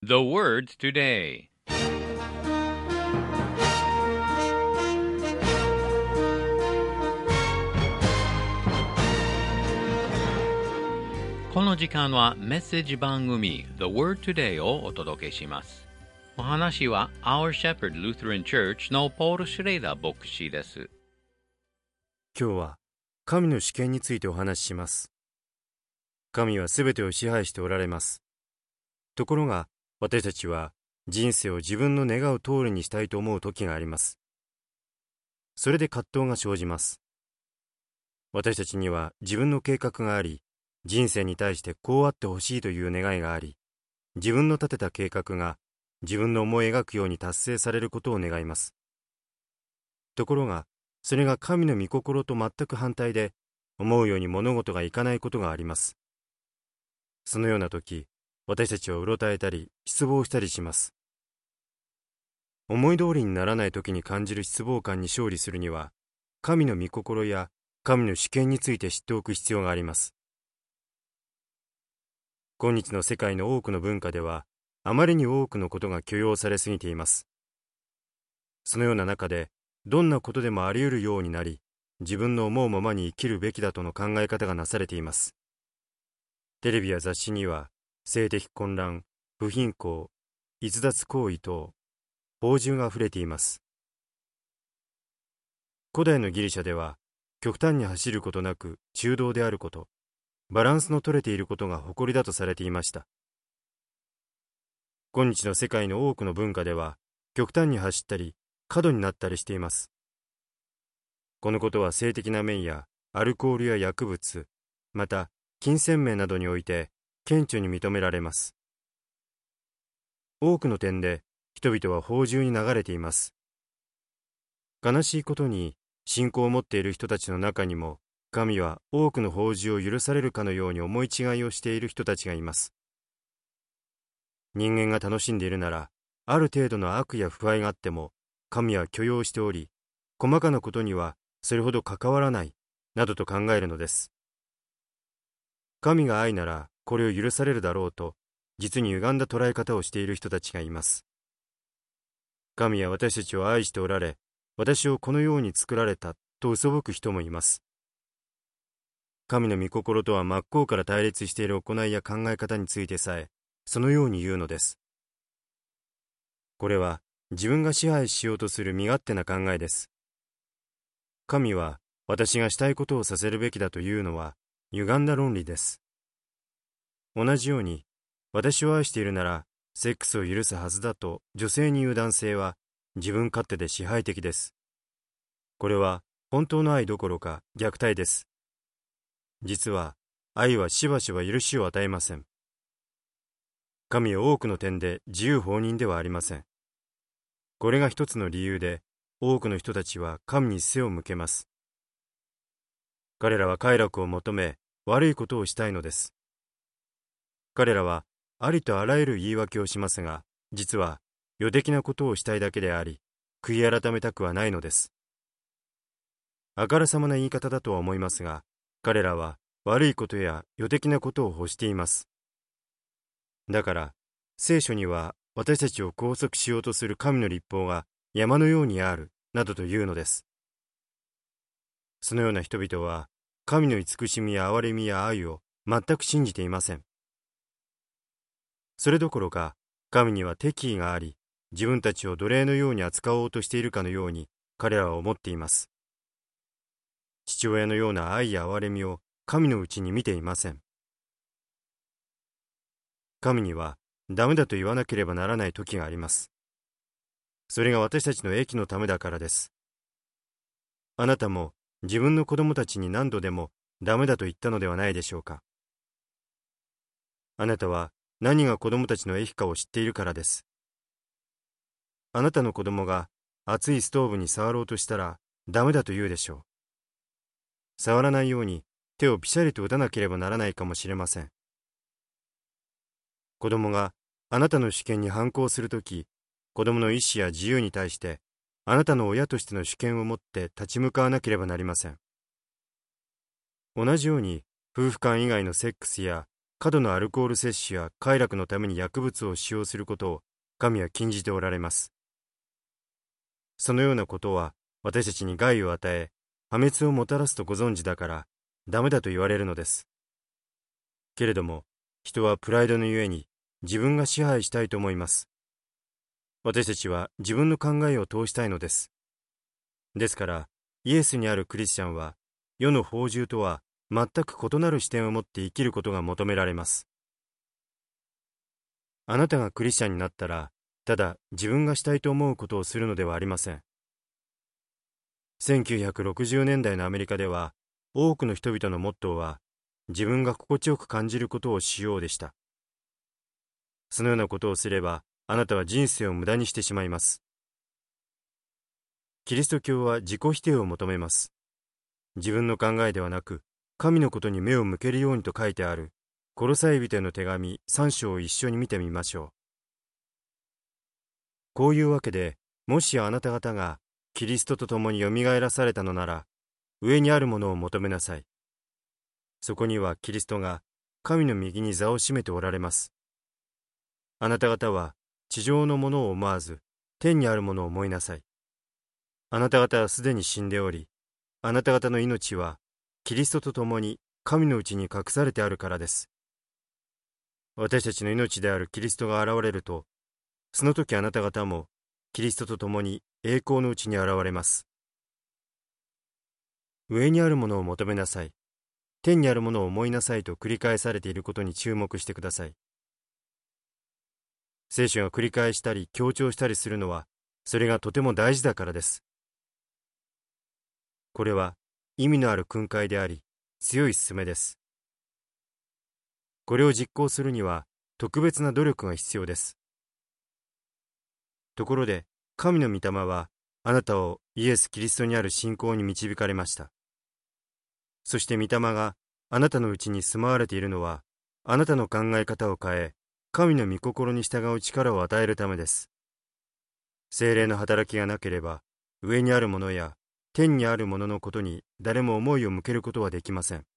The words today. この時間はメッセージ番組 The Word Today をお届けします。お話は Our Shepherd Lutheran Church のポール・シュレイダー牧師です。 今日は神の主権についてお話しします。神はすべてを支配しておられます。ところが私たちは人生を自分の願う通りにしたいと思う時があります。それで葛藤が生じます。私たちには自分の計画があり、人生に対してこうあってほしいという願いがあり、自分の立てた計画が自分の思い描くように達成されることを願います。ところが、それが神の御心と全く反対で、思うように物事がいかないことがあります。そのような時、私たちはうろたえたり、失望したりします。思い通りにならない時に感じる失望感に勝利するには、神の御心や神の主権について知っておく必要があります。今日の世界の多くの文化では、あまりに多くのことが許容されすぎています。そのような中で、どんなことでもあり得るようになり、自分の思うままに生きるべきだとの考え方がなされています。テレビや雑誌には、性的混乱、不貧困、逸脱行為等、放縦があふれています。古代のギリシャでは、極端に走ることなく中道であること、バランスの取れていることが誇りだとされていました。今日の世界の多くの文化では、極端に走ったり、過度になったりしています。このことは性的な面や、アルコールや薬物、また、金銭面などにおいて、顕著に認められます。多くの点で、人々は放縦に流れています。悲しいことに、信仰を持っている人たちの中にも、神は多くの放縦を許されるかのように思い違いをしている人たちがいます。人間が楽しんでいるなら、ある程度の悪や不愛があっても、神は許容しており、細かなことにはそれほど関わらない、などと考えるのです。神が愛ならこれを許されるだろうと、実に歪んだ捉え方をしている人たちがいます。神は私たちを愛しておられ、私をこのように作られたと嘘吹く人もいます。神の御心とは真っ向から対立している行いや考え方についてさえ、そのように言うのです。これは自分が支配しようとする身勝手な考えです。神は私がしたいことをさせるべきだというのは歪んだ論理です。同じように、私を愛しているならセックスを許すはずだと女性に言う男性は自分勝手で支配的です。これは本当の愛どころか虐待です。実は愛はしばしば許しを与えません。神は多くの点で自由放任ではありません。これが一つの理由で多くの人たちは神に背を向けます。彼らは快楽を求め悪いことをしたいのです。彼らはありとあらゆる言い訳をしますが、実は余的なことをしたいだけであり、悔い改めたくはないのです。あからさまな言い方だとは思いますが、彼らは悪いことや余的なことを欲しています。だから、聖書には私たちを拘束しようとする神の律法が山のようにある、などというのです。そのような人々は、神の慈しみや憐れみや愛を全く信じていません。それどころか、神には敵意があり、自分たちを奴隷のように扱おうとしているかのように彼らは思っています。父親のような愛や憐れみを神のうちに見ていません。神にはダメだと言わなければならない時があります。それが私たちの益のためだからです。あなたも自分の子供たちに何度でもダメだと言ったのではないでしょうか。あなたは何が子供たちの益かを知っているからです。あなたの子供が熱いストーブに触ろうとしたらダメだと言うでしょう。触らないように手をピシャリと打たなければならないかもしれません。子供があなたの主権に反抗するとき、子供の意思や自由に対してあなたの親としての主権を持って立ち向かわなければなりません。同じように夫婦間以外のセックスや過度のアルコール摂取や快楽のために薬物を使用することを神は禁じておられます。そのようなことは私たちに害を与え、破滅をもたらすとご存知だからダメだと言われるのです。けれども人はプライドのゆえに自分が支配したいと思います。私たちは自分の考えを通したいのです。ですからイエスにあるクリスチャンは世の放縦とは全く異なる視点を持って生きることが求められます。あなたがクリスチャンになったら、ただ自分がしたいと思うことをするのではありません。1960年代のアメリカでは、多くの人々のモットーは、自分が心地よく感じることをしようでした。そのようなことをすれば、あなたは人生を無駄にしてしまいます。キリスト教は自己否定を求めます。自分の考えではなく、神のことに目を向けるようにと書いてある、コロサイ人への手紙3章を一緒に見てみましょう。こういうわけで、もしあなた方がキリストと共によみがえらされたのなら、上にあるものを求めなさい。そこにはキリストが神の右に座を占めておられます。あなた方は地上のものを思わず、天にあるものを思いなさい。あなた方はすでに死んでおり、あなた方の命はキリストと共に神のうちに隠されてあるからです。私たちの命であるキリストが現れると、その時あなた方もキリストと共に栄光のうちに現れます。上にあるものを求めなさい。天にあるものを思いなさいと繰り返されていることに注目してください。聖書が繰り返したり強調したりするのは、それがとても大事だからです。これは意味のある訓戒であり、強い勧めです。これを実行するには特別な努力が必要です。ところで、神の御霊はあなたをイエス・キリストにある信仰に導かれました。そして御霊があなたのうちに住まわれているのは、あなたの考え方を変え、神の御心に従う力を与えるためです。聖霊の働きがなければ、上にあるものや天にあるもののことに誰も思いを向けることはできません。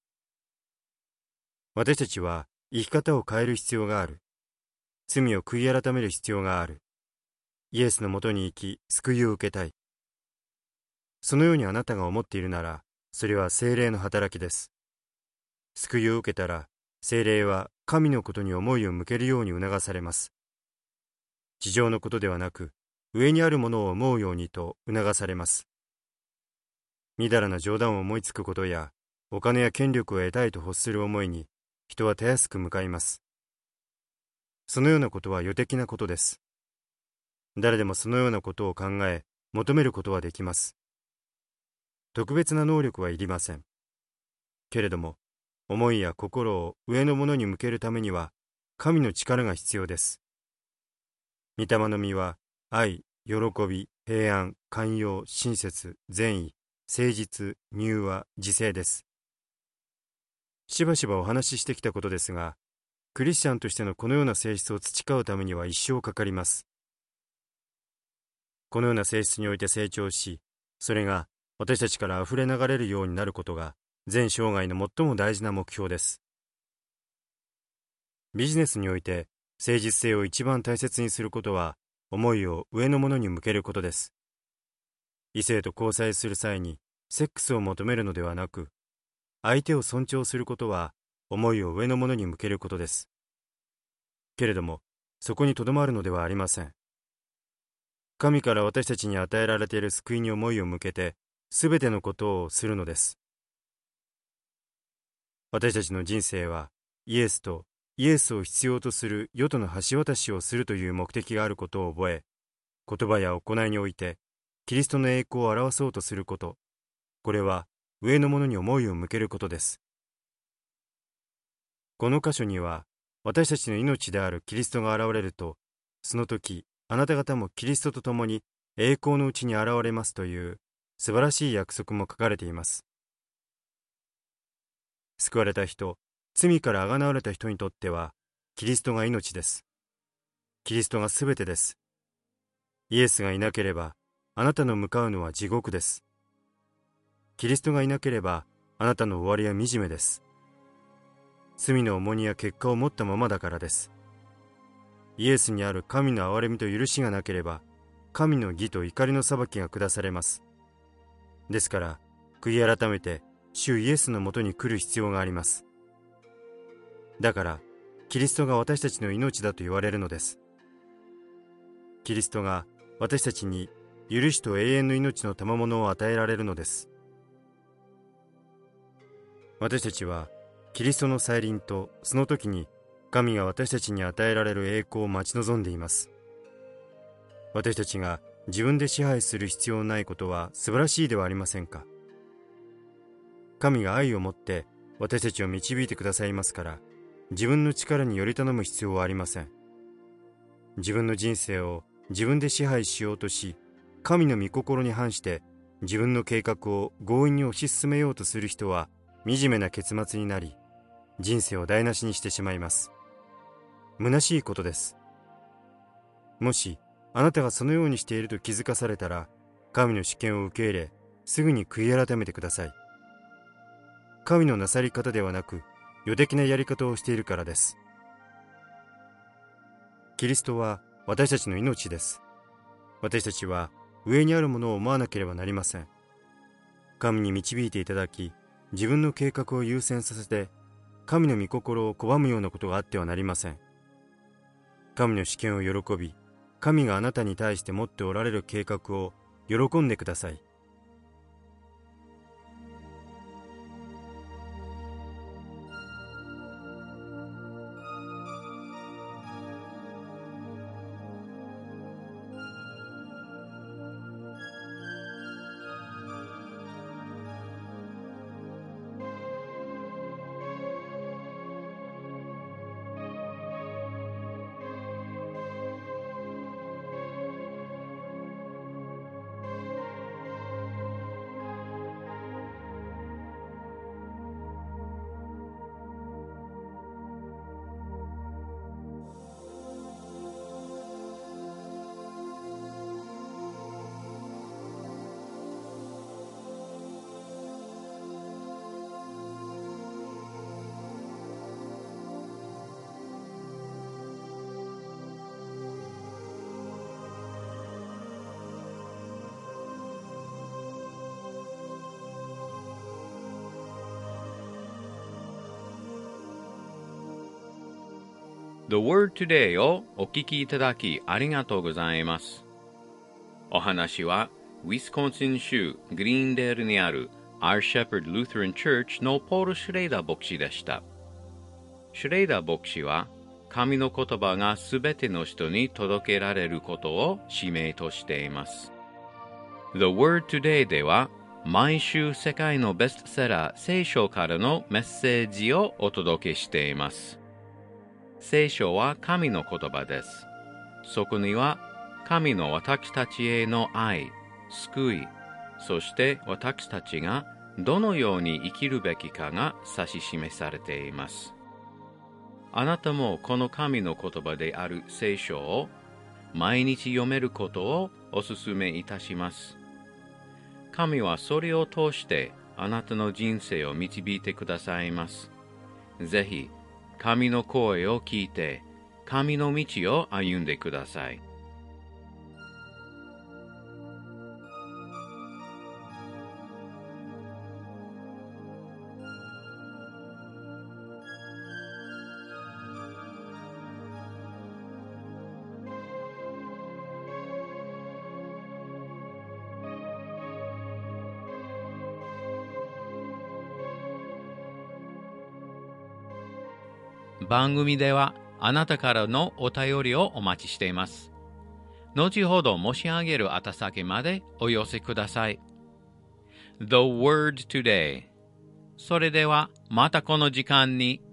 私たちは生き方を変える必要がある。罪を悔い改める必要がある。イエスのもとに行き、救いを受けたい。そのようにあなたが思っているなら、それは聖霊の働きです。救いを受けたら、聖霊は神のことに思いを向けるように促されます。地上のことではなく、上にあるものを思うようにと促されます。みだらな冗談を思いつくことや、お金や権力を得たいと欲する思いに、人はたやすく向かいます。そのようなことは予的なことです。誰でもそのようなことを考え、求めることはできます。特別な能力はいりません。けれども、思いや心を上のものに向けるためには、神の力が必要です。御霊の実は、愛、喜び、平安、寛容、親切、善意、誠実、柔和、自制です。しばしばお話ししてきたことですが、クリスチャンとしてのこのような性質を培うためには一生かかります。このような性質において成長し、それが私たちから溢れ流れるようになることが、全生涯の最も大事な目標です。ビジネスにおいて誠実性を一番大切にすることは、思いを上のものに向けることです。異性と交際する際にセックスを求めるのではなく、相手を尊重することは思いを上のものに向けることです。けれども、そこにとどまるのではありません。神から私たちに与えられている救いに思いを向けて、すべてのことをするのです。私たちの人生は、イエスとイエスを必要とする世との橋渡しをするという目的があることを覚え、言葉や行いにおいて、キリストの栄光を表そうとすること、これは上のものに思いを向けることです。この箇所には、私たちの命であるキリストが現れると、その時、あなた方もキリストと共に栄光のうちに現れますという素晴らしい約束も書かれています。救われた人、罪からあがなわれた人にとっては、キリストが命です。キリストがすべてです。イエスがいなければ、あなたの向かうのは地獄です。キリストがいなければ、あなたの終わりは惨めです。 罪の重荷や結果を持ったままだからです。イエスにある神の憐れみと許しがなければ、神の義と怒りの裁きが下されます。ですから、悔い改めて主イエスのもとに来る必要があります。だから、キリストが私たちの命だと言われるのです。キリストが私たちに許しと永遠の命の賜物を与えられるのです。私たちはキリストの再臨とその時に神が私たちに与えられる栄光を待ち望んでいます。私たちが自分で支配する必要のないことは素晴らしいではありませんか。神が愛を持って私たちを導いてくださいますから、自分の力により頼む必要はありません。自分の人生を自分で支配しようとし、神の御心に反して自分の計画を強引に推し進めようとする人は惨めな結末になり、人生を台無しにしてしまいます。虚しいことです。もしあなたがそのようにしていると気づかされたら、神の試験を受け入れ、すぐに悔い改めてください。神のなさり方ではなく、余的なやり方をしているからです。キリストは私たちの命です。私たちは上にあるものを思わなければなりません。神に導いていただき、自分の計画を優先させて、神の御心を拒むようなことがあってはなりません。神の試験を喜び、神があなたに対して持っておられる計画を喜んでください。 The Word Today をお聞きいただきありがとうございます。お話はウィスコンシン州グリーンデールにある Our Shepherd Lutheran Church のポール・シュレイダー牧師でした。シュレイダー牧師は神の言葉がすべての人に届けられることを使命としています。The Word Today では毎週世界のベストセラー聖書からのメッセージをお届けしています。聖書は神の言葉です。そこには神の私たちへの愛、救い、そして私たちがどのように生きるべきかが指し示されています。あなたもこの神の言葉である聖書を毎日読めることをお勧めいたします。神はそれを通してあなたの人生を導いてくださいます。ぜひ、神の声を聞いて、神の道を歩んでください。番組ではあなたからのお便りをお待ちしています。後ほど申し上げる宛先までお寄せください。The Word Today。それではまたこの時間に